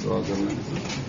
दुआ कर लें।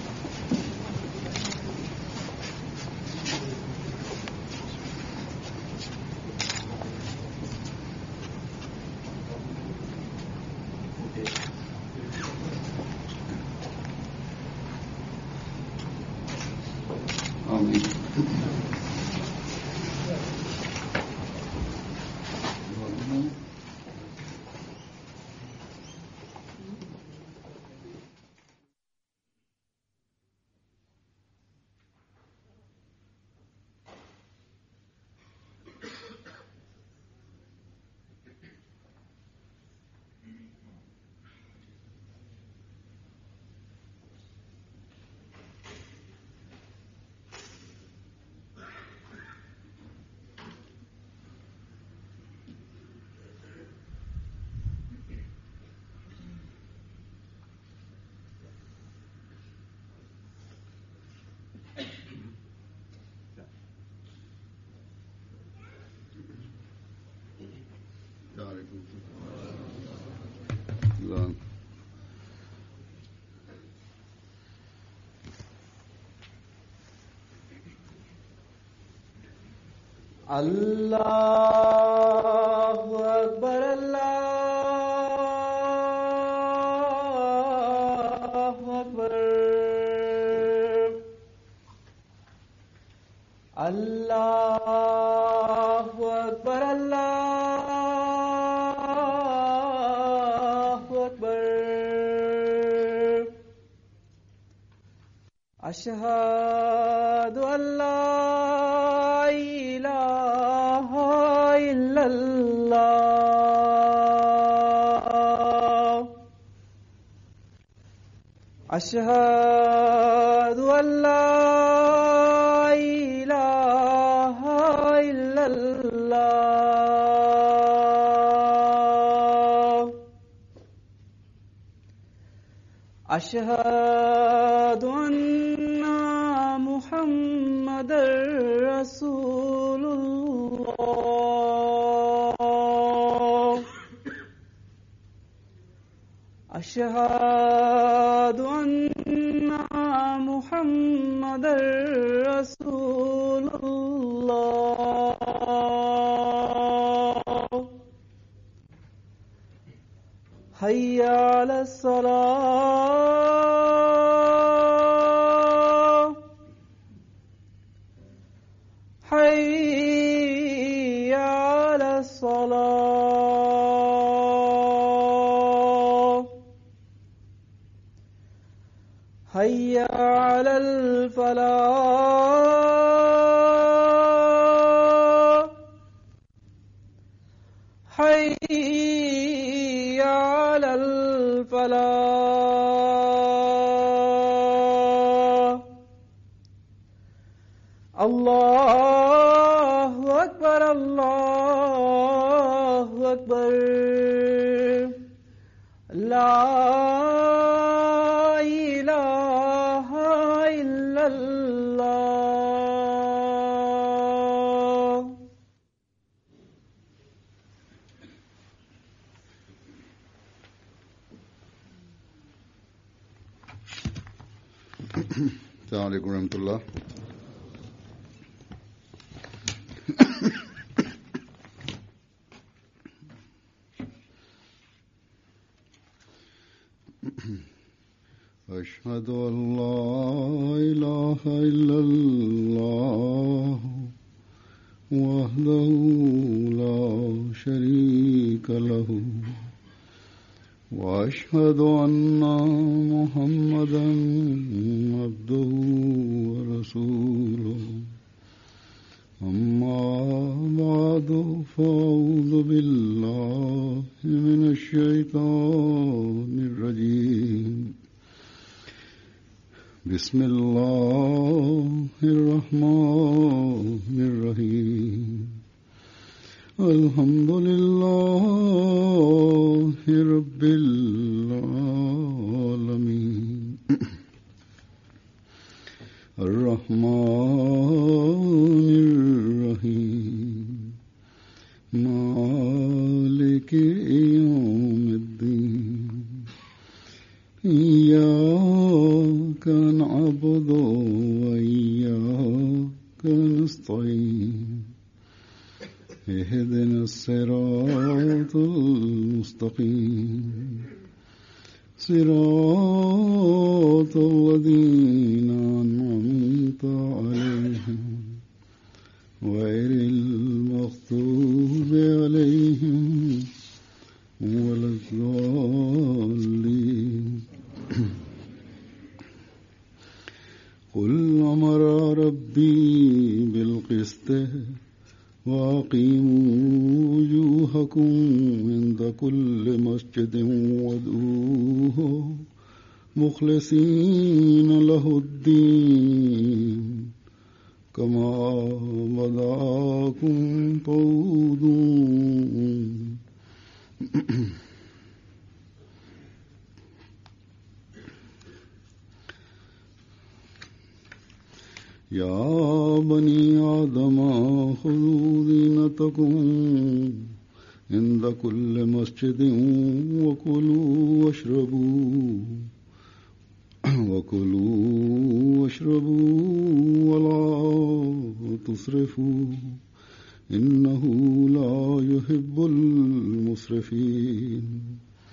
अल्लाहु अकबर अल्लाहु अकबर अल्लाहु अकबर अल्लाहु अकबर अशहदु अल्ला अशहदु अल्ला इलाहा इल्लल्लाह अशहदु अन्ना मुहम्मदर रसूलुल्लाह अशहदु अन्ना मुहम्मदर रसूलुल्लाह हय्या अलस सलाह हय्या अलस सलाह हय्या अलल फलाह हय्या अलल फलाह अल्लाहु अकबर अल्लाहु अकबर ला अस्सलाम वालेकुम रहमतुल्लाह। अशहदु अल्ला इलाहा इल्लल्लाह वहदहु ला शरीका लहु वअशहदु अन्ना मुहम्मदन अब्दुहु व रसूलुहु अम्मा बादु फअऊज़ु बिल्लाहि मिनश शैतानिर रजीम बिस्मिल्लाहिर रहमानिर रहीम अल्हम्दुलिल्लाहि रब्बिल आलमीन अर्रहमानिर रहीम मालिकि यौमिद्दीन इय्याका المستقيم صراط الذين أنعمت عليهم غير المغضوب عليهم ولا الضالين قل أمر ربي بالقسط وأقيموا وجوهكم عند كل مسجد وادعوه مخلصين له الدين كما بدأكم تعودون يا بني آدم خذوا زينتكم عند كل مسجد وكلوا واشربوا ولا تسرفوا إنه لا يحب المسرفين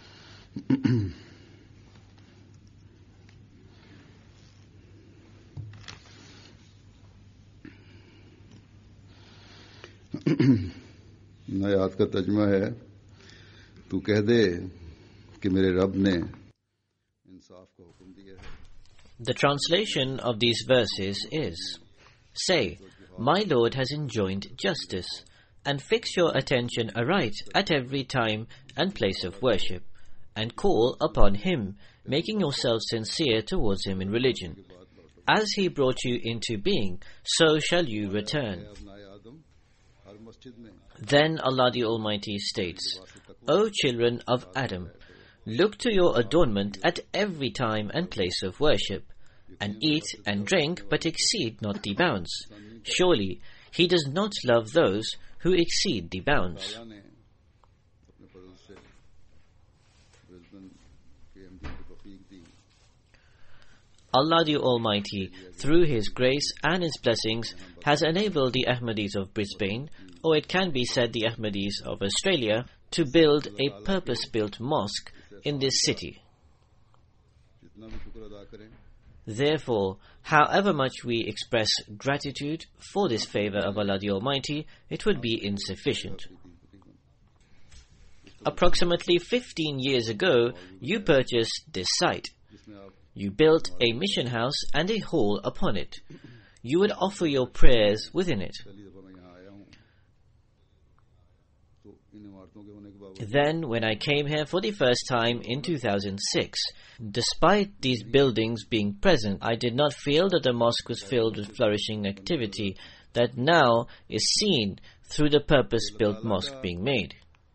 आयत का तर्जुमा है तू कह दे कि मेरे रब ने इंसाफ का हुक्म दिया है. The translation of these verses is, Say, my Lord has enjoined justice, and fix your attention aright at every time and place of worship, and call upon Him, making yourselves sincere towards Him in religion. As He brought you into being, so shall you return. Then Allah the Almighty states, O children of Adam, look to your adornment at every time and place of worship, and eat and drink, but exceed not the bounds. Surely He does not love those who exceed the bounds. Allah the Almighty, through His grace and His blessings, has enabled the Ahmadis of Brisbane, or it can be said the Ahmadis of Australia, to build a purpose-built mosque in this city. Therefore, however much we express gratitude for this favor of Allah the Almighty, it would be insufficient. Approximately 15 years ago, you purchased this site. You built a mission house and a hall upon it. You would offer your prayers within it. Then, when I came here for the first time in 2006, despite these buildings being present, I did not feel that the mosque was filled with flourishing activity that now is seen through the purpose-built mosque being made.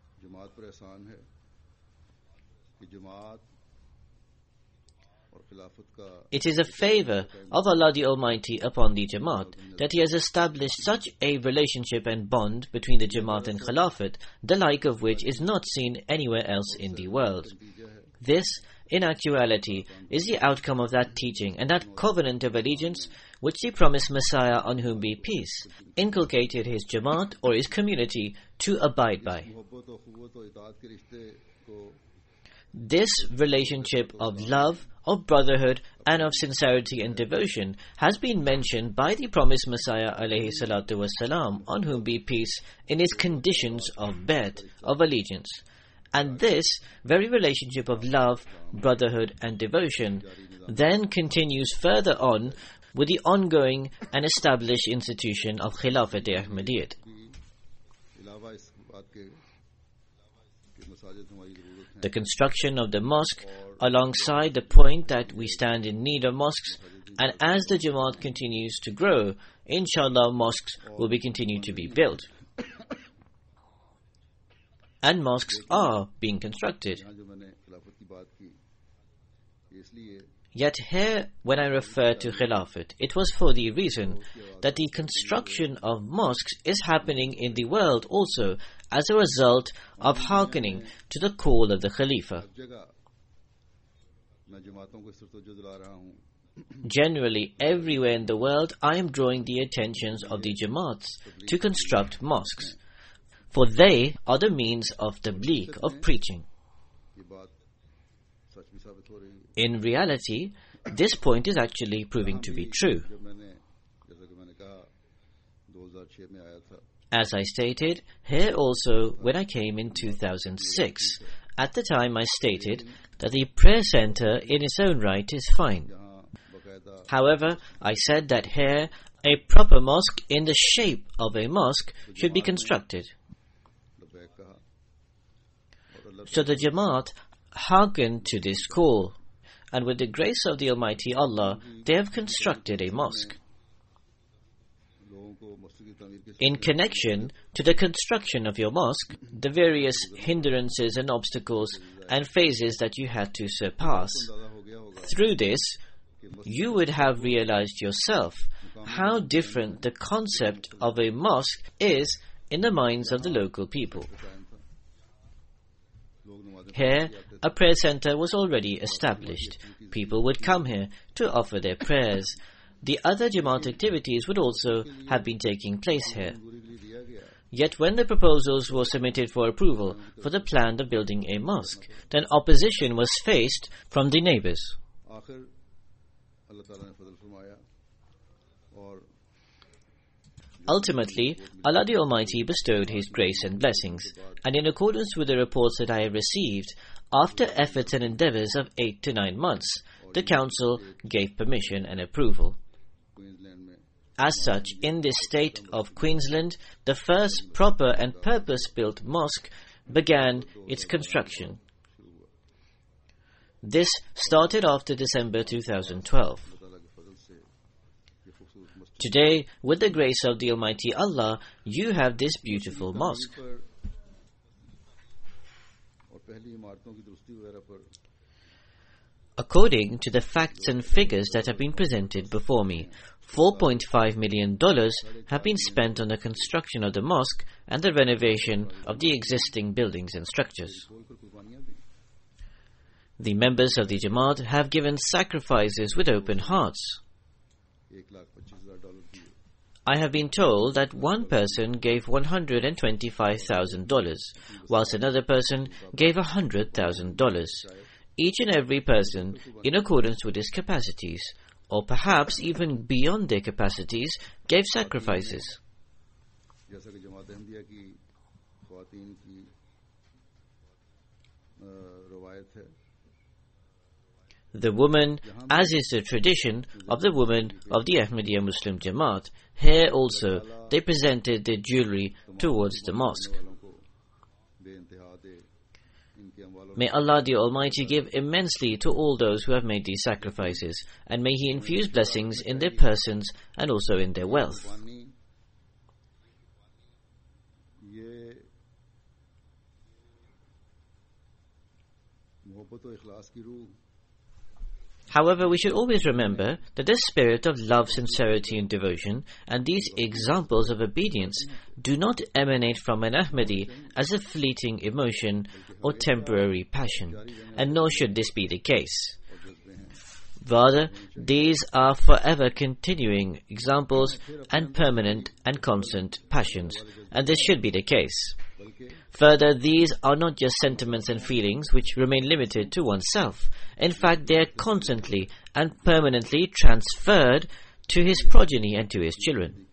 It is a favor of Allah the Almighty upon the Jamaat that He has established such a relationship and bond between the Jamaat and Khilafat, the like of which is not seen anywhere else in the world. This, in actuality, is the outcome of that teaching and that covenant of allegiance which the promised Messiah, on whom be peace, inculcated his Jamaat or his community to abide by. This relationship of love, of brotherhood, and of sincerity and devotion has been mentioned by the promised Messiah alayhi salatu wasalam, on whom be peace, in his conditions of bayt, of allegiance. And this very relationship of love, brotherhood, and devotion then continues further on with the ongoing and established institution of Khilafat-e-Ahmadiyyat. The construction of the mosque alongside the point that we stand in need of mosques, and as the Jamaat continues to grow, inshallah mosques will be continued to be built. And mosques are being constructed. Yet here, when I refer to Khilafat, it was for the reason that the construction of mosques is happening in the world also as a result of hearkening to the call of the Khalifa. Generally, everywhere in the world, I am drawing the attentions of the Jamaats to construct mosques, for they are the means of tabligh, of preaching. ये बात सच भी साबित हो रही है। In reality, this point is actually proving to be true. जब मैंने जैसा कि मैंने कहा 2006 में आया था, As I stated, here also when I came in 2006, at the time I stated that the prayer center in its own right is fine. यहाँ बकायदा However, I said that here a proper mosque in the shape of a mosque should be constructed. Labbaik कहा और अल्लाह So the Jamaat hearkened to this call, and with the grace of the Almighty Allah, they have constructed a mosque. लोगों को मस्जिद की तामीर के In connection to the construction of your mosque, the various hindrances and obstacles and phases that you had to surpass, अंदाजा हो गया होगा through this, you would have realized yourself how different the concept of a mosque is in the minds of the local people. कायम था। लोग नमाज़ें Here, a prayer center was already established. People would come here to offer their prayers. The other Jamaat activities would also have been taking place here. मंजूरी के लिए दिया गया। Yet when the proposals were submitted for approval for the plan of building a mosque, then opposition was faced from the neighbors. आखिर अल्लाह ताला ने फजल फरमाया और Ultimately, Allah the Almighty bestowed His grace and blessings, and in accordance with the reports that I have received, after efforts and endeavors of 8 to 9 months, the Council gave permission and approval. Queensland में As such, in this state of Queensland, the first proper and purpose-built mosque began its construction. This started after December 2012. Allah ताला के फजल से ये खूबसूरत मस्जिद Today, with the grace of the Almighty Allah, you have this beautiful mosque. पर और पहली इमारतों की दुरुस्ती वगैरह पर According to the facts and figures that have been presented before me, $4.5 million have been spent on the construction of the mosque and the renovation of the existing buildings and structures. खोलकर कुर्बानियां दी। The members of the Jamaat have given sacrifices with open hearts. $1,25,000 दिए। I have been told that one person gave $125,000, whilst another person gave $100,000. Each and every person, in accordance with his capacities, or perhaps even beyond their capacities, gave sacrifices. जैसा कि जमात अहमदिया की ख्वातीन की रवायत है, The woman, as is the tradition of the women of the Ahmadiyya Muslim Jamaat, here also they presented their jewelry towards the mosque. वालों को बेइंतहा दे, इनके अमवालों May Allah the Almighty give immensely to all those who have made these sacrifices, and may He infuse blessings in their persons and also in their wealth. कुर्बानी ये मोहब्बत और इखलास की रूह However, we should always remember that this spirit of love, sincerity and devotion and these examples of obedience do not emanate from an Ahmadi as a fleeting emotion or temporary passion, and nor should this be the case. Rather, these are forever continuing examples and permanent and constant passions, and this should be the case. Further, these are not just sentiments and feelings which remain limited to oneself. In fact, they are constantly and permanently transferred to his progeny and to his children.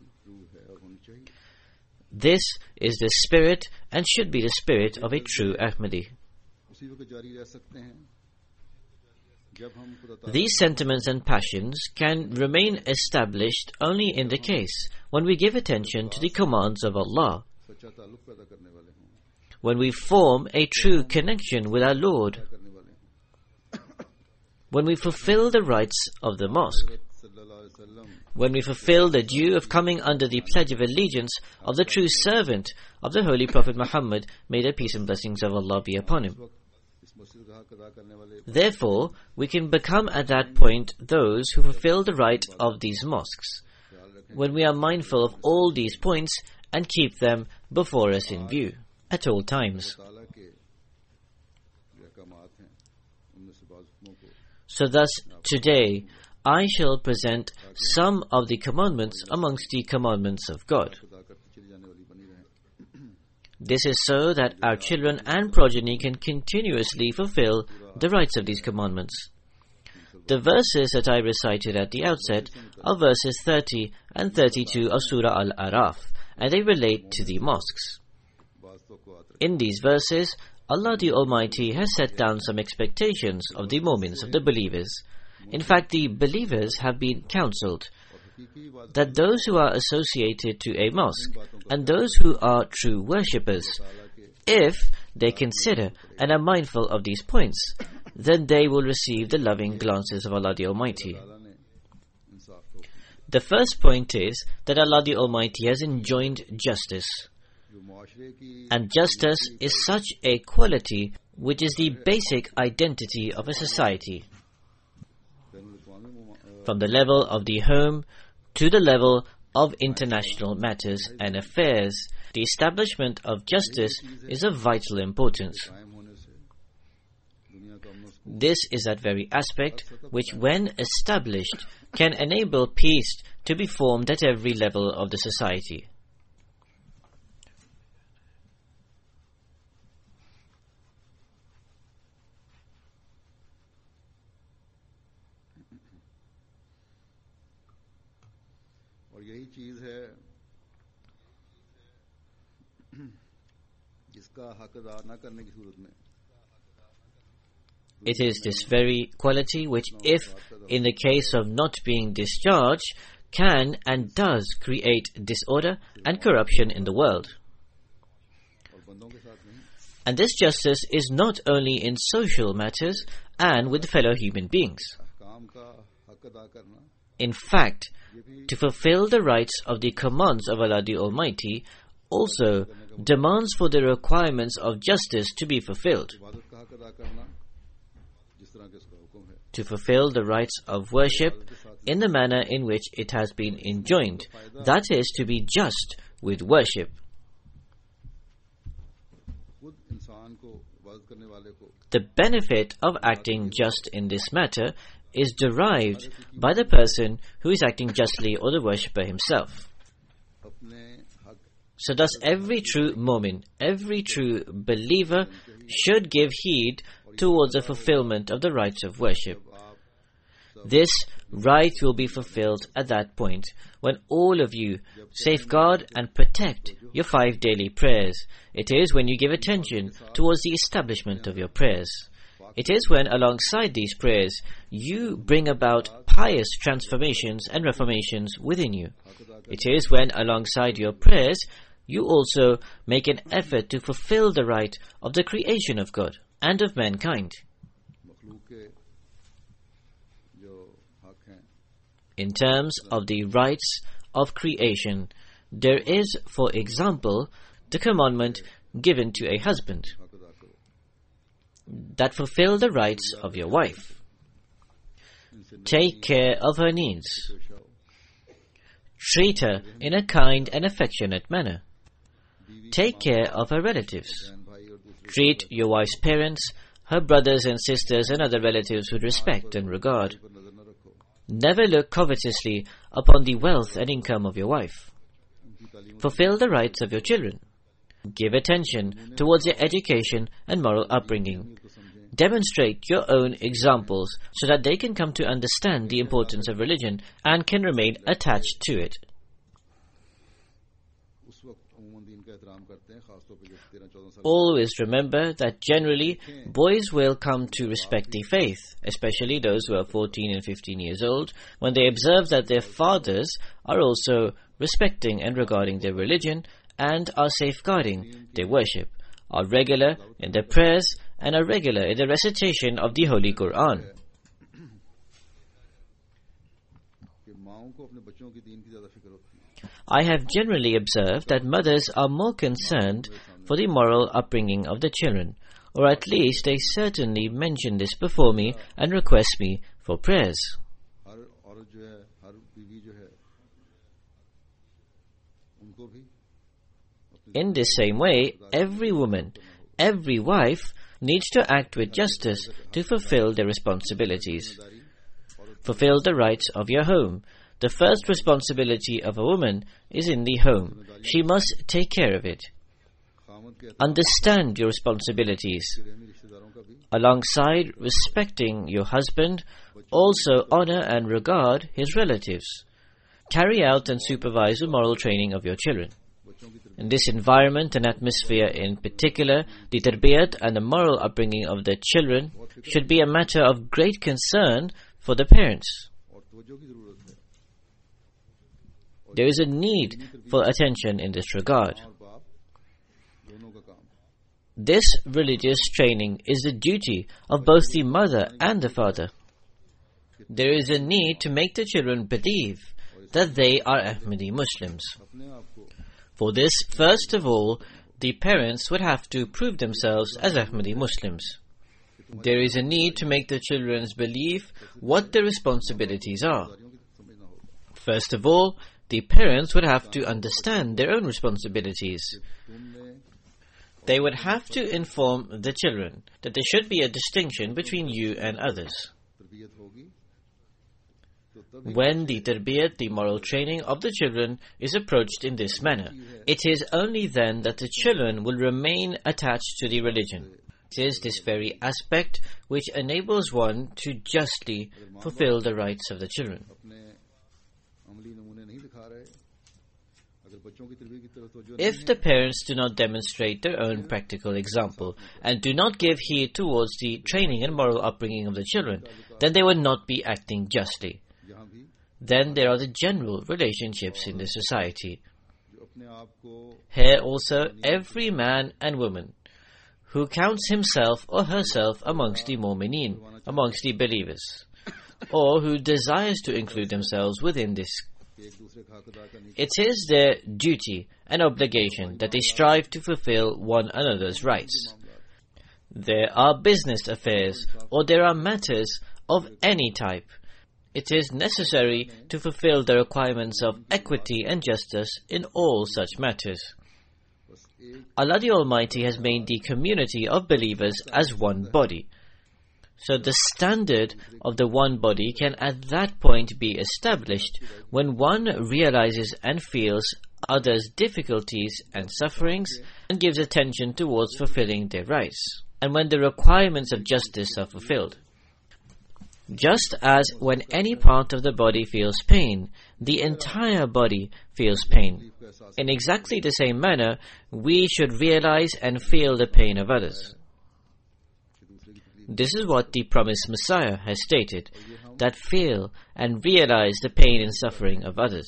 This is the spirit and should be the spirit of a true Ahmadi. उसी वक्त जारी रह सकते हैं जब हम खुदा ताला These sentiments and passions can remain established only in the case when we give attention to the commands of Allah, सच्चा ताल्लुक पैदा करने वाले हों, when we form a true connection with our Lord, करने वाले हों। when we fulfill the rights of the mosque, सल्लल्लाहु अलैहि वसल्लम when we fulfill the due of coming under the pledge of allegiance of the true servant of the Holy Prophet Muhammad, may the peace and blessings of Allah be upon him. इस मस्जिद का हक अदा करने वाले Therefore, we can become at that point those who fulfill the right of these mosques, ख्याल रखें when we are mindful of all these points and keep them before us in view at all times. ताला के जो अहकामात हैं उनमें से बाज़ हुक्मों को So thus, today, I shall present some of the commandments amongst the commandments of God. अदा करती चली जाने वाली बनी रहें। This is so that our children and progeny can continuously fulfill the rights of these commandments. The verses that I recited at the outset are verses 30 and 32 of Surah Al-Araf, and they relate to the mosques. In these verses, Allah the Almighty has set down some expectations of the moments of the believers. In fact, the believers have been counseled that those who are associated to a mosque and those who are true worshippers, if they consider and are mindful of these points, then they will receive the loving glances of Allah the Almighty. The first point is that Allah the Almighty has enjoined justice. And justice is such a quality which is the basic identity of a society. From the level of the home to the level of international matters and affairs, the establishment of justice is of vital importance. This is that very aspect which, when established, can enable peace to be formed at every level of the society. और यही चीज है जिसका हक अदा न करने की सूरत में It is this very quality which, if in the case of not being discharged, can and does create disorder and corruption in the world. And this justice is not only in social matters and with fellow human beings. In fact, to fulfill the rights of the commands of Allah the Almighty also demands for the requirements of justice to be fulfilled. To fulfill the rights of worship in the manner in which it has been enjoined, that is, to be just with worship. The benefit of acting just in this matter is derived by the person who is acting justly or the worshipper himself. So thus every true mu'min, every true believer should give heed towards the fulfillment of the rights of worship. This right will be fulfilled at that point when all of you safeguard and protect your 5 daily prayers. It is when you give attention towards the establishment of your prayers. It is when alongside these prayers you bring about pious transformations and reformations within you. It is when alongside your prayers you also make an effort to fulfill the right of the creation of God and of mankind. In terms of the rights of creation, there is, for example, the commandment given to a husband that fulfill the rights of your wife. Take care of her needs. Treat her in a kind and affectionate manner. Take care of her relatives. Treat your wife's parents, her brothers and sisters and other relatives with respect and regard. Never look covetously upon the wealth and income of your wife. Fulfill the rights of your children. Give attention towards their education and moral upbringing. Demonstrate your own examples so that they can come to understand the importance of religion and can remain attached to it. Always remember that generally boys will come to respect the faith, especially those who are 14 and 15 years old, when they observe that their fathers are also respecting and regarding their religion and are safeguarding their worship, are regular in their prayers and are regular in the recitation of the Holy Quran. I have generally observed that mothers are more concerned for the moral upbringing of the children, or at least they certainly mention this before me and request me for prayers. In this same way, every woman, every wife needs to act with justice to fulfill their responsibilities. Fulfill the rights of your home. The first responsibility of a woman is in the home. She must take care of it. Understand your responsibilities. Alongside respecting your husband, also honor and regard his relatives. Carry out and supervise the moral training of your children. In this environment and atmosphere in particular, the tarbiyat and the moral upbringing of the children should be a matter of great concern for the parents. There is a need for attention in this regard. This religious training is the duty of both the mother and the father. There is a need to make the children believe that they are Ahmadi Muslims. For this, first of all, the parents would have to prove themselves as Ahmadi Muslims. There is a need to make the children believe what their responsibilities are. First of all, the parents would have to understand their own responsibilities. They would have to inform the children that there should be a distinction between you and others. When the tarbiyat, the moral training of the children, is approached in this manner, it is only then that the children will remain attached to the religion. It is this very aspect which enables one to justly fulfill the rights of the children. If the parents do not demonstrate their own practical example and do not give heed towards the training and moral upbringing of the children, then they will not be acting justly. Then there are the general relationships in the society. Here also, every man and woman who counts himself or herself amongst the mu'mineen, amongst the believers, or who desires to include themselves within this, it is their duty and obligation that they strive to fulfill one another's rights. There are business affairs or there are matters of any type. It is necessary to fulfill the requirements of equity and justice in all such matters. Allah the Almighty has made the community of believers as one body. So the standard of the one body can at that point be established when one realizes and feels others' difficulties and sufferings and gives attention towards fulfilling their rights, and when the requirements of justice are fulfilled. Just as when any part of the body feels pain, the entire body feels pain. In exactly the same manner, we should realize and feel the pain of others. This is what the promised Messiah has stated, that feel and realize the pain and suffering of others.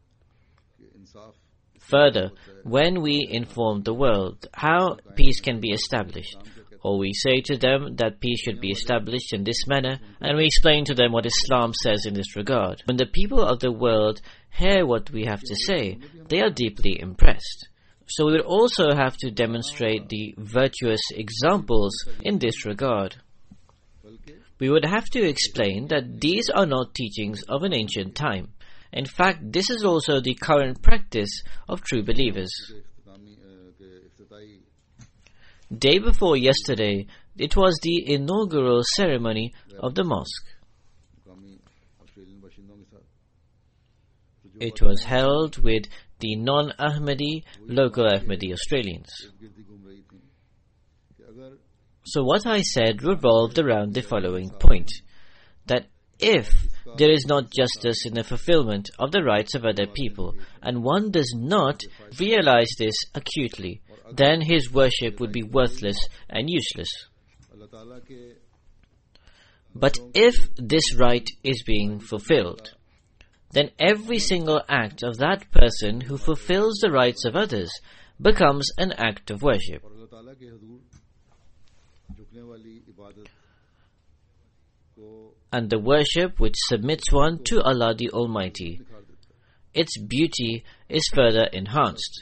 Further, when we inform the world how peace can be established, or we say to them that peace should be established in this manner, and we explain to them what Islam says in this regard, when the people of the world hear what we have to say, they are deeply impressed. So we will also have to demonstrate the virtuous examples in this regard. We would have to explain that these are not teachings of an ancient time. In fact, this is also the current practice of true believers. Day before yesterday, it was the inaugural ceremony of the mosque. It was held with the non-Ahmadi, local Ahmadi Australians. So what I said revolved around the following point, that if there is not justice in the fulfillment of the rights of other people, and one does not realize this acutely, then his worship would be worthless and useless. But if this right is being fulfilled, then every single act of that person who fulfills the rights of others becomes an act of worship. And the worship which submits one to Allah the Almighty, its beauty is further enhanced.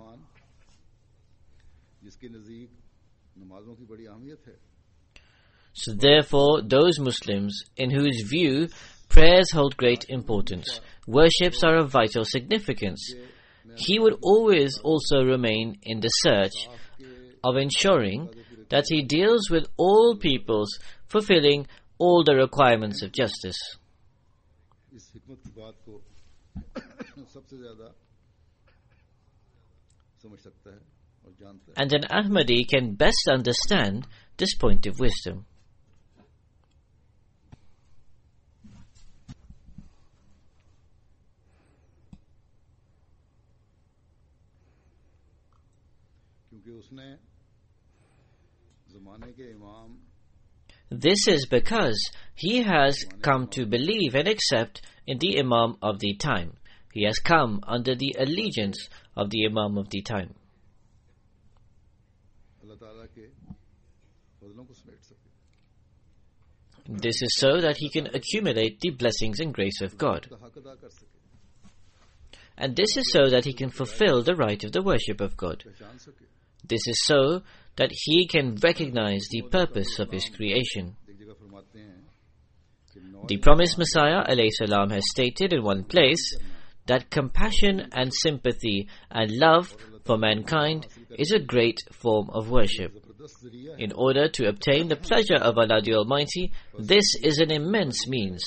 So therefore, those Muslims in whose view prayers hold great importance, worships are of vital significance, he would always also remain in the search of ensuring that he deals with all peoples, fulfilling all the requirements of justice. और जानता है and an Ahmadi can best understand this point of wisdom. क्योंकि उसने ज़माने के इमाम This is because he has come to believe and accept in the Imam of the time. He has come under the allegiance of the Imam of the time. अल्लाह ताला के फजलों को समेट सके This is so that he can accumulate the blessings and grace of God. उसका हक अदा कर सके And this is so that he can fulfill the right of the worship of God. पहचान सके This is so that he can recognize the purpose of his creation. एक जगह फरमाते हैं कि नौ The promised Messiah alayhi salam has stated in one place that compassion and sympathy and love for mankind is a great form of worship. जबरदस्त जरिया है In order to obtain the pleasure of Allah the Almighty, this is an immense means.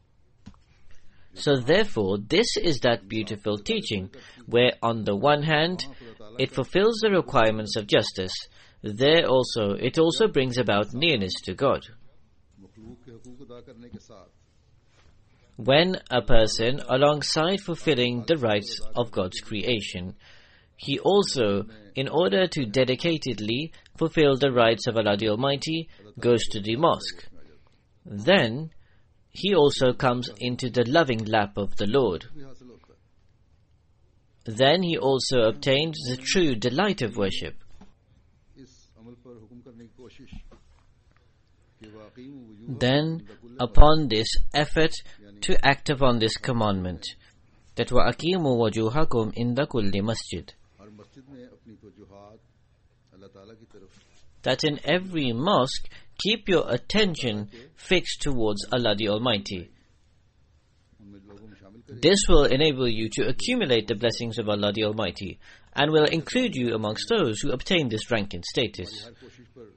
So therefore, this is that beautiful teaching, where on the one hand, it fulfills the requirements of justice. There also, it also brings about nearness to God. मखलूक के हकूक अदा करने के साथ When a person, alongside fulfilling the rights of God's creation, he also, in order to dedicatedly fulfill the rights of Allah the Almighty, goes to the mosque, then he also comes into the loving lap of the Lord. भी हासिल होता है Then he also obtains the true delight of worship. इस अमल पर हुक्म करने की कोशिश कि वाकई वजूह Then, upon this effort to act upon this commandment, that وَأَقِيمُوا وَجُوهَكُمْ إِنْدَ كُلِّ مَسْجِدٍ, हर मस्जिद में अपनी तवज्जुहात अल्लाह ताला की तरफ that in every mosque keep your attention fixed towards Allah the Almighty. उनमें लोगों में शामिल करें This will enable you to accumulate the blessings of Allah the Almighty, and will include you amongst those who obtain this rank and status. हर कोशिश पर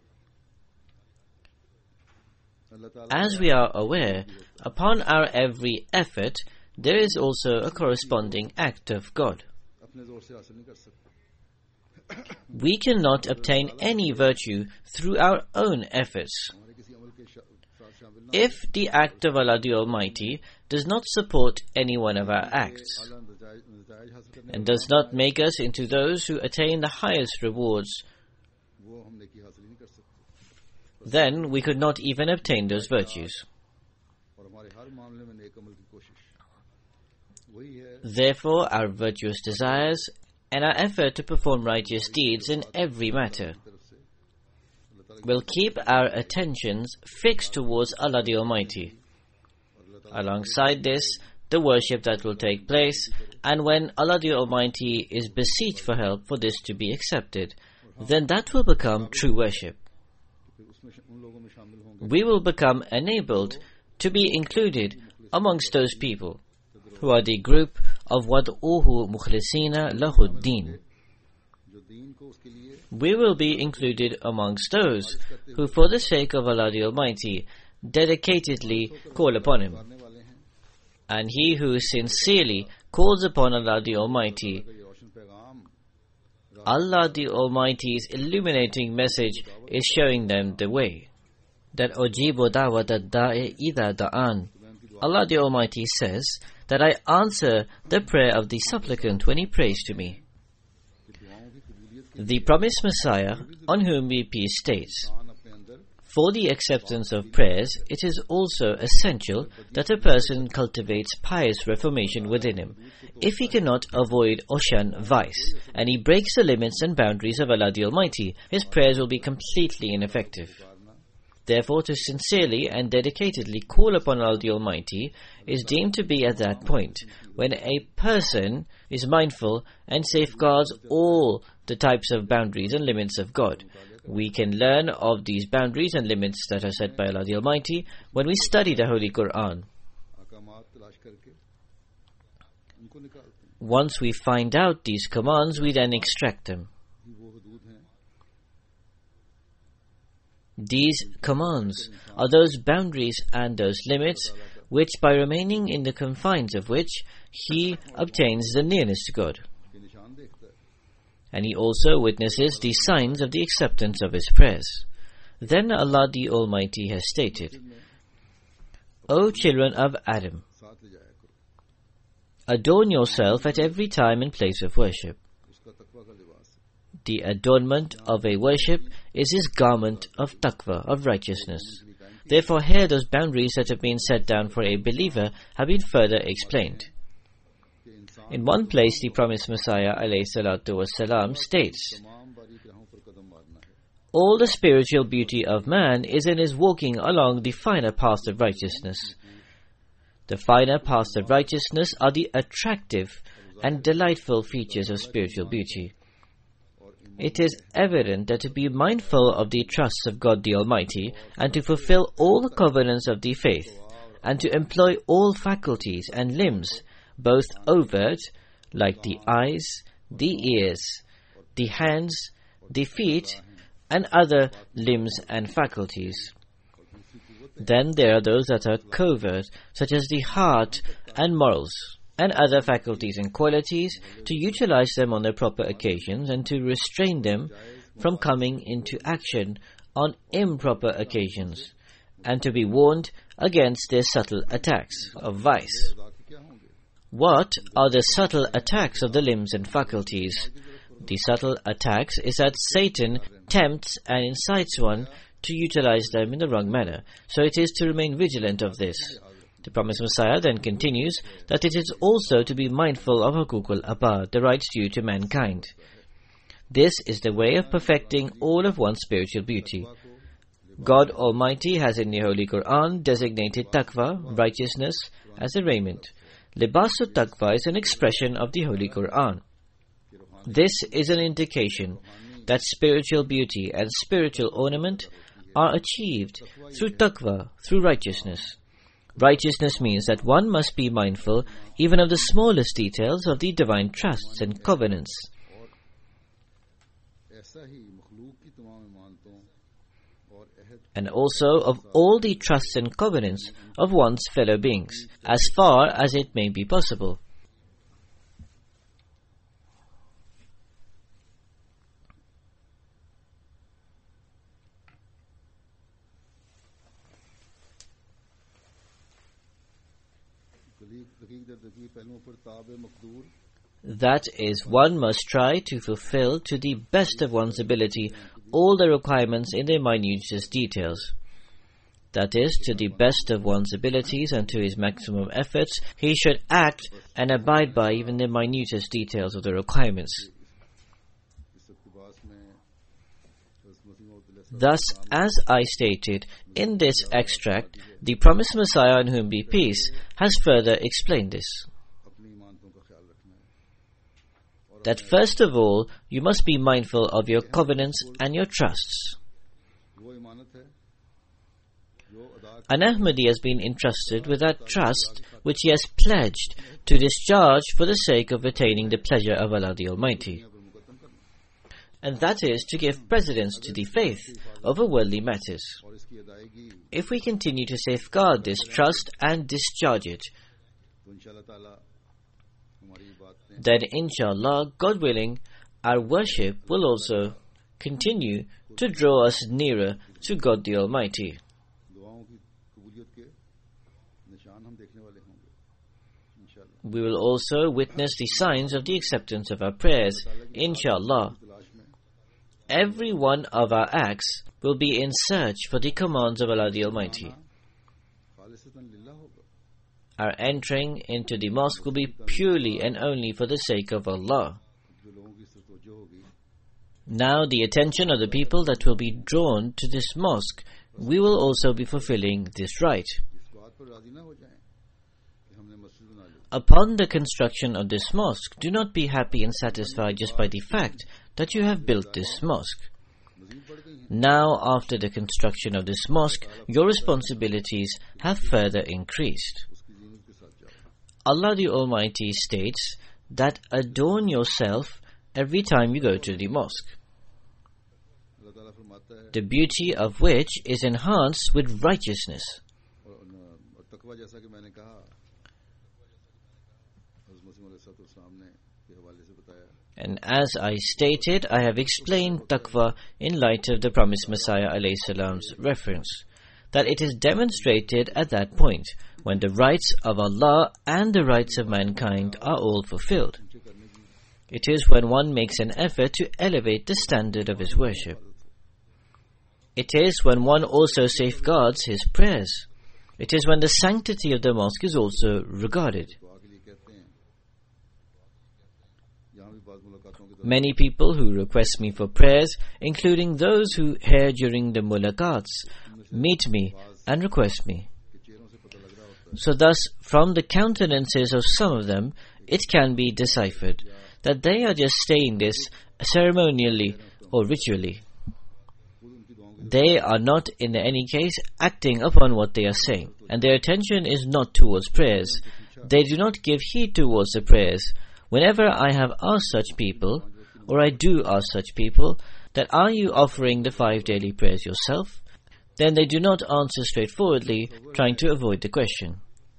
अल्लाह ताला As we are aware, upon our every effort, there is also a corresponding act of God. अपने जोर से हासिल नहीं कर सकते We cannot obtain any virtue through our own efforts. हमारे किसी अमल के साथ शामिल ना If the act of Allah the Almighty does not support any one of our acts, आला नताइज हासिल करने and does not make us into those who attain the highest rewards, वो हम नेकी हासिल नहीं कर सकते then we could not even obtain those virtues. और हमारे हर मामले में नेक अमल की कोशिश वही है Therefore, our virtuous desires and our effort to perform righteous deeds in every matter तरफ से अल्लाह ताला will keep our attentions fixed towards Allah the Almighty. Alongside this, the worship that will take place, and when Allah the Almighty is beseeched for help for this to be accepted, then that will become true worship. फिर उसमें उन लोगों में शामिल होंगे We will become enabled to be included amongst those people who are the group of وَدْعُوهُ مُخْلِصِينَ لَهُ الدِّينَ. जो दीन को उसके लिए We will be included amongst those who, for the sake of Allah the Almighty, dedicatedly call upon Him. करने वाले हैं And he who sincerely calls upon Allah the Almighty, ये रोशन पैगाम Allah the Almighty's illuminating message is showing them the way. That Ujibu da'wat ad-da'i idha da'an. Allah the Almighty says that I answer the prayer of the supplicant when he prays to me. The promised Messiah, on whom be peace, states, इंसान अपने अंदर for the acceptance of prayers, it is also essential that a person cultivates pious reformation within him. If he cannot avoid or shun vice, and he breaks the limits and boundaries of Allah the Almighty, his prayers will be completely ineffective. Therefore, to sincerely and dedicatedly call upon Allah the Almighty is deemed to be at that point when a person is mindful and safeguards all the types of boundaries and limits of God. We can learn of these boundaries and limits that are set by Allah the Almighty when we study the Holy Quran. अहकामात तलाश करके उनको निकालते हैं Once we find out these commands, we then extract them. कि वो हदूद हैं These commands are those boundaries and those limits which, by remaining in the confines of which, he obtains the nearness to God. कि निशान देखता है and he also witnesses the signs of the acceptance of his prayers. Then Allah the Almighty has stated, O children of Adam, adorn yourself at every time and place of worship. The adornment of a worship is his garment of taqwa, of righteousness. Therefore here those boundaries that have been set down for a believer have been further explained. In one place the promised Messiah ﷺ states, all the spiritual beauty of man is in his walking along the finer paths of righteousness. The finer paths of righteousness are the attractive and delightful features of spiritual beauty. It is evident that to be mindful of the trusts of God the Almighty, and to fulfill all the covenants of the faith, and to employ all faculties and limbs, both overt, like the eyes, the ears, the hands, the feet, and other limbs and faculties. Then there are those that are covert, such as the heart and morals, and other faculties and qualities, to utilize them on their proper occasions and to restrain them from coming into action on improper occasions, and to be warned against their subtle attacks of vice. What are the subtle attacks of the limbs and faculties? The subtle attacks is that Satan tempts and incites one to utilize them in the wrong manner, so it is to remain vigilant of this. The promised Messiah then continues that it is also to be mindful of Hukukul Abad, the rights due to mankind. This is the way of perfecting all of one's spiritual beauty. God Almighty has in the Holy Quran designated taqwa, righteousness, as a raiment. Libasul taqwa is an expression of the Holy Quran. This is an indication that spiritual beauty and spiritual ornament are achieved through taqwa, through righteousness. Righteousness means that one must be mindful even of the smallest details of the divine trusts and covenants, and also of all the trusts and covenants of one's fellow beings, as far as it may be possible. That is, one must try to fulfill to the best of one's ability all the requirements in their minutest details. That is, to the best of one's abilities and to his maximum efforts, he should act and abide by even the minutest details of the requirements. Thus, as I stated in this extract, the promised Messiah, on whom be peace, has further explained this. That first of all, you must be mindful of your covenants and your trusts. An Ahmadi has been entrusted with that trust which he has pledged to discharge for the sake of attaining the pleasure of Allah the Almighty. And that is to give precedence to the faith over worldly matters. If we continue to safeguard this trust and discharge it, then inshallah, God willing, our worship will also continue to draw us nearer to God the Almighty. We will also witness the signs of the acceptance of our prayers, inshallah. Every one of our acts will be in search for the commands of Allah the Almighty. Our entering into the mosque will be purely and only for the sake of Allah. Now the attention of the people that will be drawn to this mosque, we will also be fulfilling this right. Upon the construction of this mosque, do not be happy and satisfied just by the fact that you have built this mosque. Now, after the construction of this mosque, your responsibilities have further increased. Allah the Almighty states that adorn yourself every time you go to the mosque, the beauty of which is enhanced with righteousness. And as I stated, I have explained taqwa in light of the promised Messiah alayhi salam's reference, that it is demonstrated at that point when the rights of Allah and the rights of mankind are all fulfilled. It is when one makes an effort to elevate the standard of his worship. It is when one also safeguards his prayers. It is when the sanctity of the mosque is also regarded. Many people who request me for prayers, including those who here during the mulaqats, meet me and request me. So thus, from the countenances of some of them, it can be deciphered that they are just saying this ceremonially or ritually. They are not in any case acting upon what they are saying, and their attention is not towards prayers. They do not give heed towards the prayers. Whenever I have asked such people, or I do ask such people, that are you offering the 5 daily prayers yourself? Then they do not answer straightforwardly, trying to avoid the question.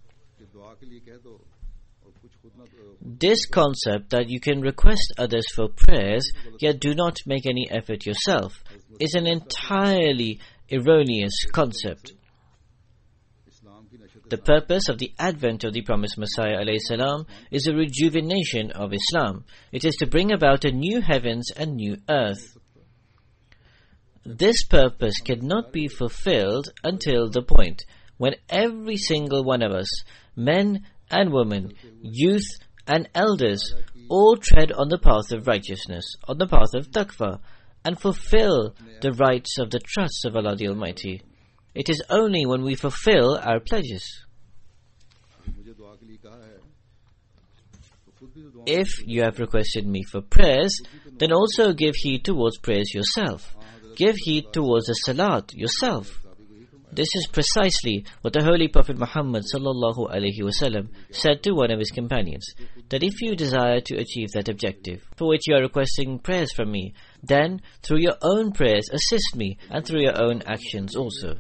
This concept that you can request others for prayers, yet do not make any effort yourself, is an entirely erroneous concept. The purpose of the advent of the promised Messiah alayhi salam is a rejuvenation of Islam. It is to bring about a new heavens and new earth. This purpose cannot be fulfilled until the point when every single one of us, men and women, youth and elders, all tread on the path of righteousness, on the path of taqwa, and fulfill the rights of the trust of Allah the Almighty. It is only when we fulfill our pledges. If you have requested me for prayers, then also give heed towards prayers yourself. Give heed towards the salat yourself. This is precisely what the Holy Prophet Muhammad sallallahu alaihi wasallam said to one of his companions, that if you desire to achieve that objective for which you are requesting prayers from me, then through your own prayers assist me, and through your own actions also.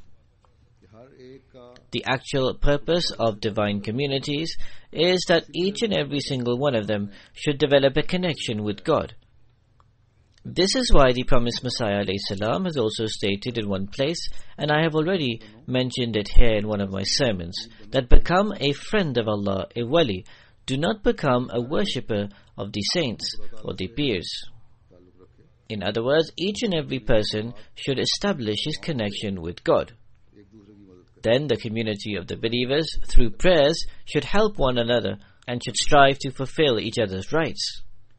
The actual purpose of divine communities is that each and every single one of them should develop a connection with God. This is why the promised Messiah ﷺ has also stated in one place, and I have already mentioned it here in one of my sermons, that become a friend of Allah, a wali. Do not become a worshipper of the saints or the peers. In other words, each and every person should establish his connection with God. Then the community of the believers, through prayers, should help one another and should strive to fulfill each other's rights.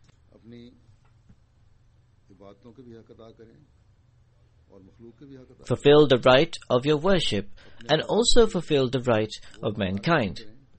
Fulfill the right of your worship and also fulfill the right of mankind.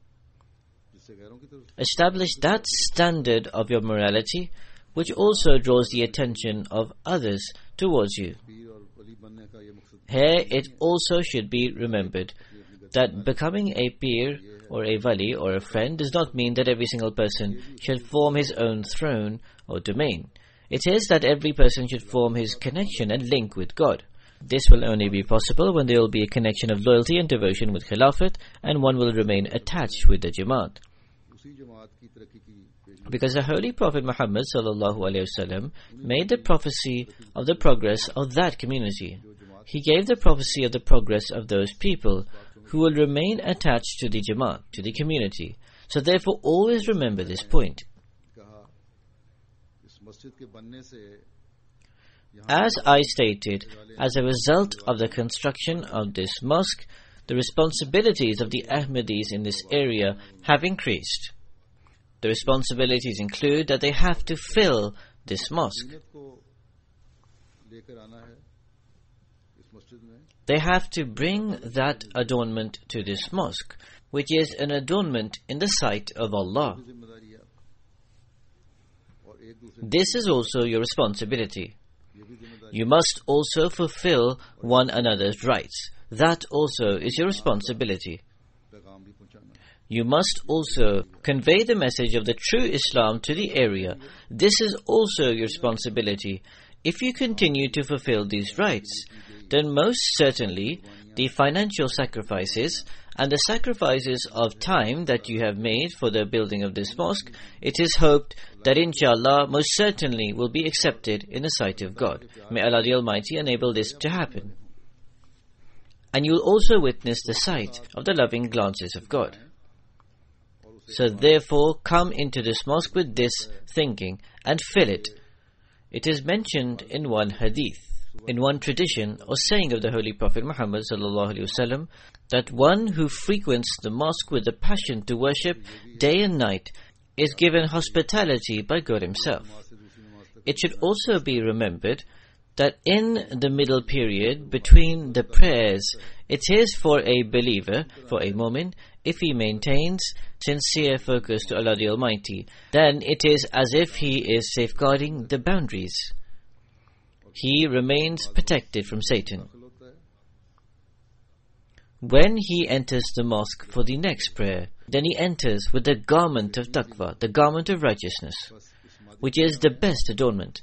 Establish that standard of your morality which also draws the attention of others towards you. Here it also should be remembered that becoming a peer or a wali or a friend does not mean that every single person should form his own throne or domain. It is that every person should form his connection and link with God. This will only be possible when there will be a connection of loyalty and devotion with Khilafat, and one will remain attached with the Jamaat. Because the Holy Prophet Muhammad ﷺ made the prophecy of the progress of that community. He gave the prophecy of the progress of those people who will remain attached to the Jamaat, to the community. So therefore always remember this point. As I stated, as a result of the construction of this mosque, the responsibilities of the Ahmadis in this area have increased. The responsibilities include that they have to fill this mosque. They have to bring that adornment to this mosque, which is an adornment in the sight of Allah. This is also your responsibility. You must also fulfill one another's rights. That also is your responsibility. You must also convey the message of the true Islam to the area. This is also your responsibility. If you continue to fulfill these rights, then most certainly the financial sacrifices and the sacrifices of time that you have made for the building of this mosque, it is hoped that inshallah most certainly will be accepted in the sight of God. May Allah the Almighty enable this to happen. And you will also witness the sight of the loving glances of God. So therefore come into this mosque with this thinking and fill it. It is mentioned in one hadith, in one tradition or saying of the Holy Prophet Muhammad ﷺ, that one who frequents the mosque with a passion to worship day and night is given hospitality by God Himself. It should also be remembered that in the middle period between the prayers, it is for a believer, for a mu'min, if he maintains sincere focus to Allah the Almighty, then it is as if he is safeguarding the boundaries. He remains protected from Satan. When he enters the mosque for the next prayer, then he enters with the garment of taqwa, the garment of righteousness, which is the best adornment.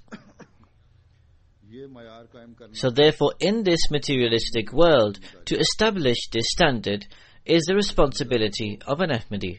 So therefore, in this materialistic world, to establish this standard is the responsibility of an Ahmadi.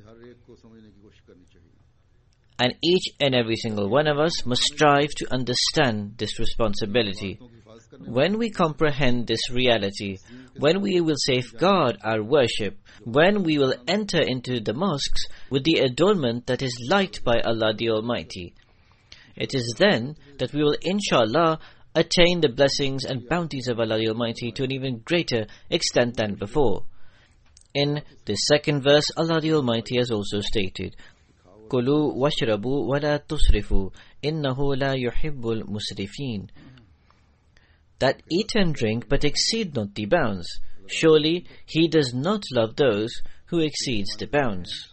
And each and every single one of us must strive to understand this responsibility. When we comprehend this reality, when we will safeguard our worship, when we will enter into the mosques with the adornment that is liked by Allah the Almighty, it is then that we will inshallah attain the blessings and bounties of Allah the Almighty to an even greater extent than before. In the second verse, Allah the Almighty has also stated, "Kulu washrabu wa la tusrifu, innahu la yuhibbul musrifin." That eat and drink, but exceed not the bounds. Surely He does not love those who exceeds the bounds.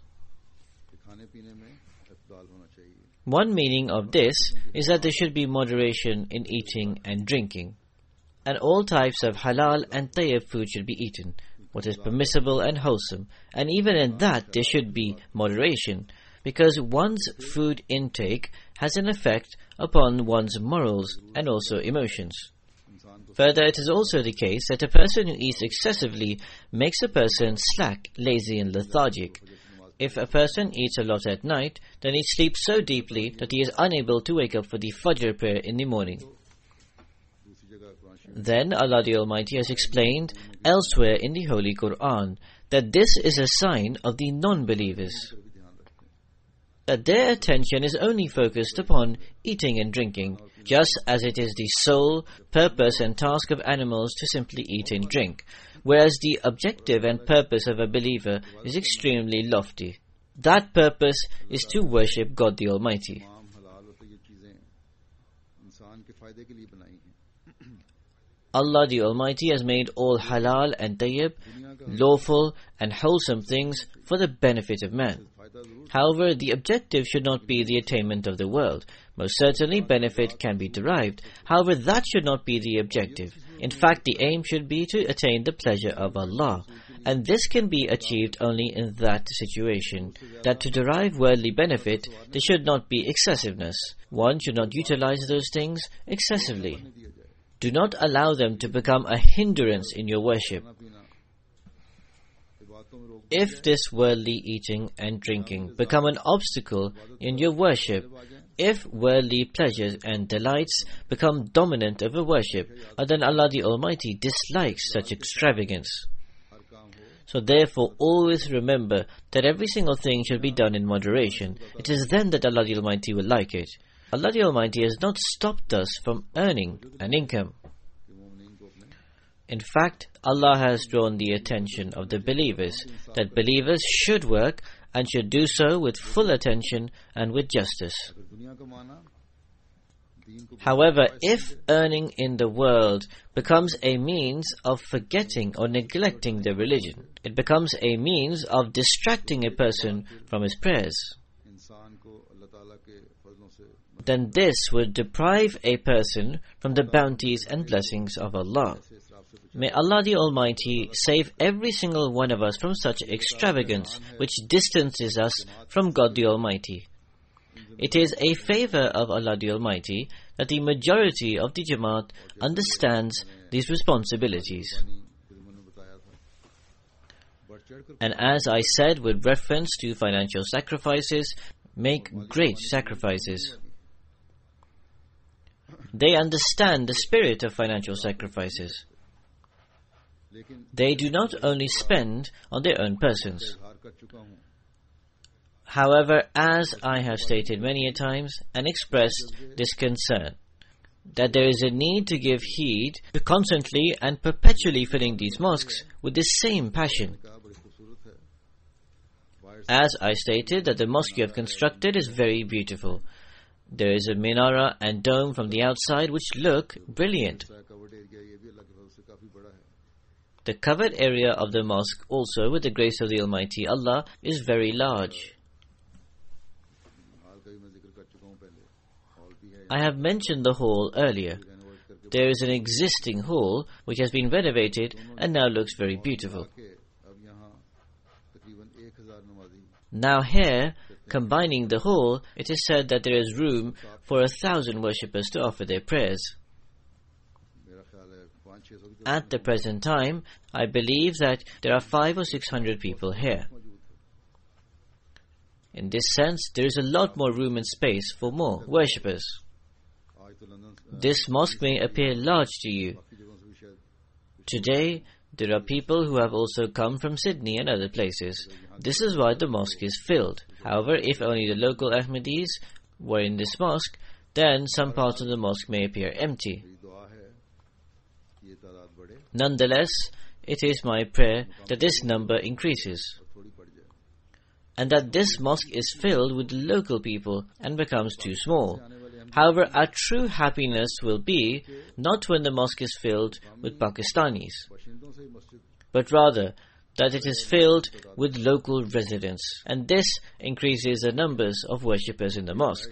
One meaning of this is that there should be moderation in eating and drinking, and all types of halal and tayyib food should be eaten, what is permissible and wholesome, and even in that there should be moderation, because one's food intake has an effect upon one's morals and also emotions. Further, it is also the case that a person who eats excessively makes a person slack, lazy and lethargic. If a person eats a lot at night, then he sleeps so deeply that he is unable to wake up for the Fajr prayer in the morning. Then Allah the Almighty has explained elsewhere in the Holy Quran that this is a sign of the non-believers, that their attention is only focused upon eating and drinking, just as it is the sole purpose and task of animals to simply eat and drink, whereas the objective and purpose of a believer is extremely lofty. That purpose is to worship God the Almighty. Allah the Almighty has made all halal and tayyib, lawful and wholesome things for the benefit of man. However, the objective should not be the attainment of the world. Most certainly benefit can be derived. However, that should not be the objective. In fact, the aim should be to attain the pleasure of Allah. And this can be achieved only in that situation, that to derive worldly benefit, there should not be excessiveness. One should not utilize those things excessively. Do not allow them to become a hindrance in your worship. If this worldly eating and drinking become an obstacle in your worship, if worldly pleasures and delights become dominant over worship, then Allah the Almighty dislikes such extravagance. So therefore, always remember that every single thing should be done in moderation. It is then that Allah the Almighty will like it. Allah the Almighty has not stopped us from earning an income. In fact, Allah has drawn the attention of the believers that believers should work and should do so with full attention and with justice. However, if earning in the world becomes a means of forgetting or neglecting the religion, it becomes a means of distracting a person from his prayers, then this would deprive a person from the bounties and blessings of Allah. May Allah the Almighty save every single one of us from such extravagance which distances us from God the Almighty. It is a favor of Allah the Almighty that the majority of the Jamaat understands these responsibilities. And as I said with reference to financial sacrifices, make great sacrifices. They understand the spirit of financial sacrifices. They do not only spend on their own persons. However, as I have stated many a times and expressed this concern, that there is a need to give heed to constantly and perpetually filling these mosques with this same passion. As I stated, that the mosque you have constructed is very beautiful. There is a minara and dome from the outside which look brilliant. The covered area of the mosque also, with the grace of the Almighty Allah, is very large. I have mentioned the hall earlier. There is an existing hall which has been renovated and now looks very beautiful. Now here, combining the hall, it is said that there is room for 1,000 worshippers to offer their prayers. At the present time, I believe that there are 500 or 600 people here. In this sense, there is a lot more room and space for more worshippers. This mosque may appear large to you. Today, there are people who have also come from Sydney and other places. This is why the mosque is filled. However, if only the local Ahmadis were in this mosque, then some parts of the mosque may appear empty. Nonetheless, it is my prayer that this number increases, and that this mosque is filled with local people and becomes too small. However, our true happiness will be not when the mosque is filled with Pakistanis, but rather that it is filled with local residents, and this increases the numbers of worshippers in the mosque.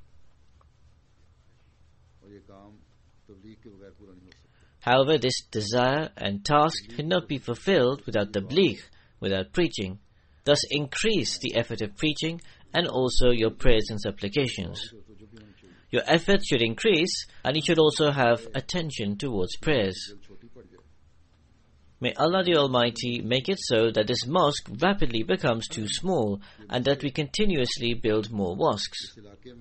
However, this desire and task cannot be fulfilled without tabligh, without preaching. Thus increase the effort of preaching and also your prayers and supplications. Your effort should increase and you should also have attention towards prayers. May Allah the Almighty make it so that this mosque rapidly becomes too small and that we continuously build more mosques.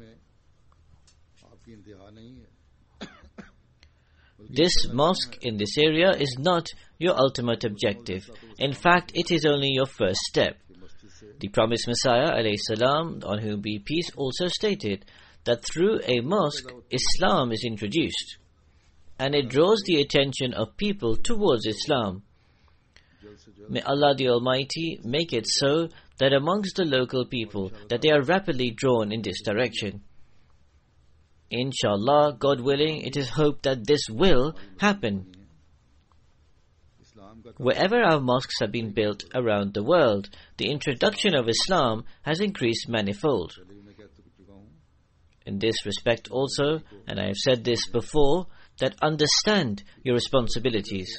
This mosque in this area is not your ultimate objective. In fact, it is only your first step. The promised Messiah ﷺ, on whom be peace, also stated that through a mosque, Islam is introduced, and it draws the attention of people towards Islam. May Allah the Almighty make it so that amongst the local people, that they are rapidly drawn in this direction. Inshallah, God willing, it is hoped that this will happen. Wherever our mosques have been built around the world, the introduction of Islam has increased manifold. In this respect also, and I have said this before, that understand your responsibilities.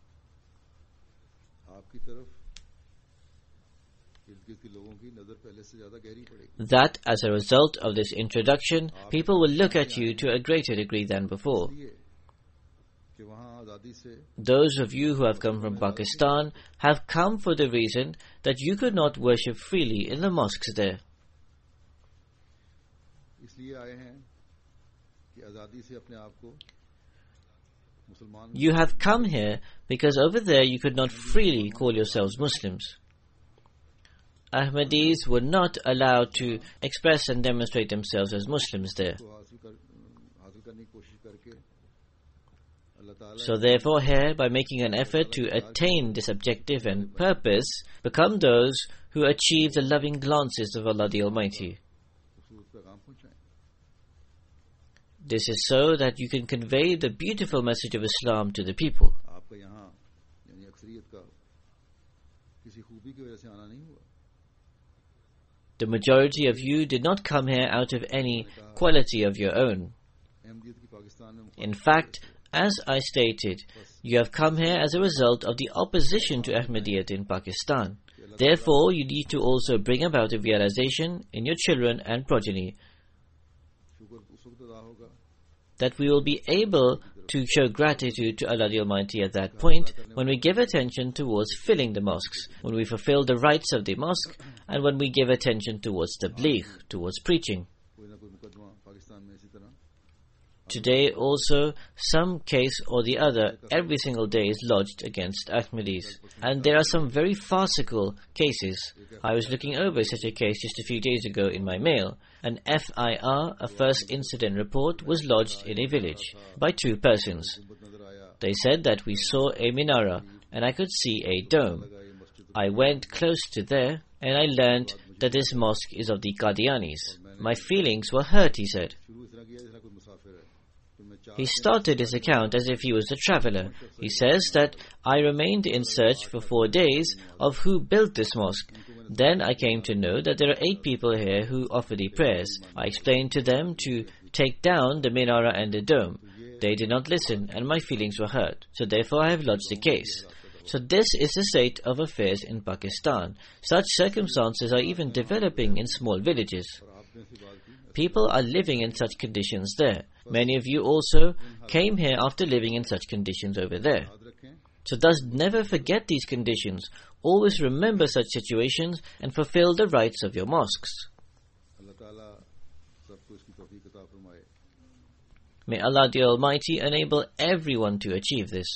That as a result of this introduction, people will look at you to a greater degree than before. Those of you who have come from Pakistan have come for the reason that you could not worship freely in the mosques there. You have come here because over there you could not freely call yourselves Muslims. Ahmadis were not allowed to express and demonstrate themselves as Muslims there. So therefore here, by making an effort to attain this objective and purpose, become those who achieve the loving glances of Allah the Almighty. This is so that you can convey the beautiful message of Islam to the people. The majority of you did not come here out of any quality of your own. In fact, as I stated, you have come here as a result of the opposition to Ahmadiyyat in Pakistan. Therefore, you need to also bring about a realization in your children and progeny that we will be able to show gratitude to Allah the Almighty at that point when we give attention towards filling the mosques, when we fulfill the rights of the mosque, and when we give attention towards tabligh, towards preaching. Today also, some case or the other every single day is lodged against Ahmadis. And there are some very farcical cases. I was looking over such a case just a few days ago in my mail. An FIR, a first incident report, was lodged in a village by 2 persons. They said that we saw a minara and I could see a dome. I went close to there and I learned that this mosque is of the Qadianis. My feelings were hurt, he said. He started his account as if he was a traveler. He says that I remained in search for 4 days of who built this mosque. Then I came to know that there are 8 people here who offer the prayers. I explained to them to take down the minara and the dome. They did not listen and my feelings were hurt. So therefore I have lodged a case. So this is the state of affairs in Pakistan. Such circumstances are even developing in small villages. People are living in such conditions there. Many of you also came here after living in such conditions over there. So thus never forget these conditions. Always remember such situations and fulfill the rights of your mosques. May Allah the Almighty enable everyone to achieve this.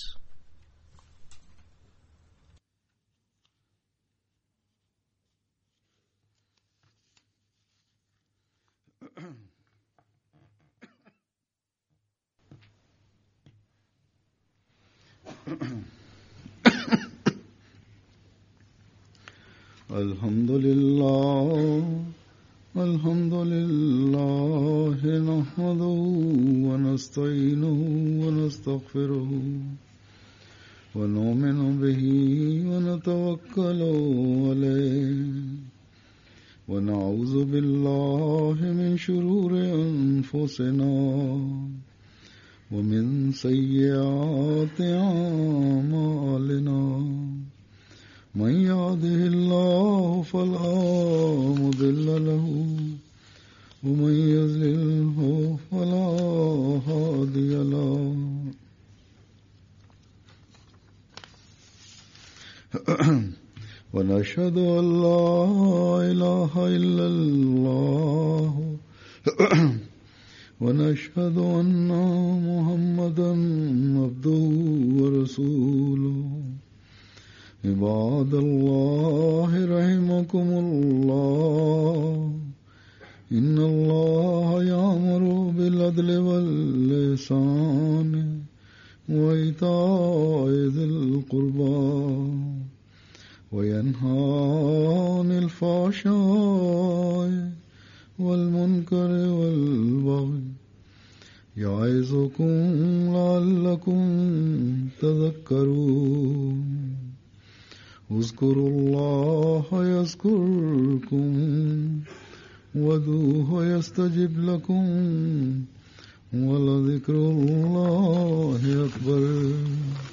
Alhamdulillah nahmaduhu wa nasta'inuhu wa nastaghfiruhu wa nu'minu bihi wa natawakkalu alayhi wa na'udhu billahi min shururi anfusina ومن سيئات أعمالنا من يهده الله فلا مضل له ومن يضلله فلا هادي له ونشهد أن لا إله إلا الله ونشهد أن محمدا عبده ورسوله عباد الله رحمكم الله إن الله يأمر بالعدل والإحسان وإيتاء ذي القربى وينهى عن الفحشاء والمنكر والبغي يعظكم لعلكم تذكرون اذكروا الله يذكركم وادعوه يستجب لكم ولذكر الله أكبر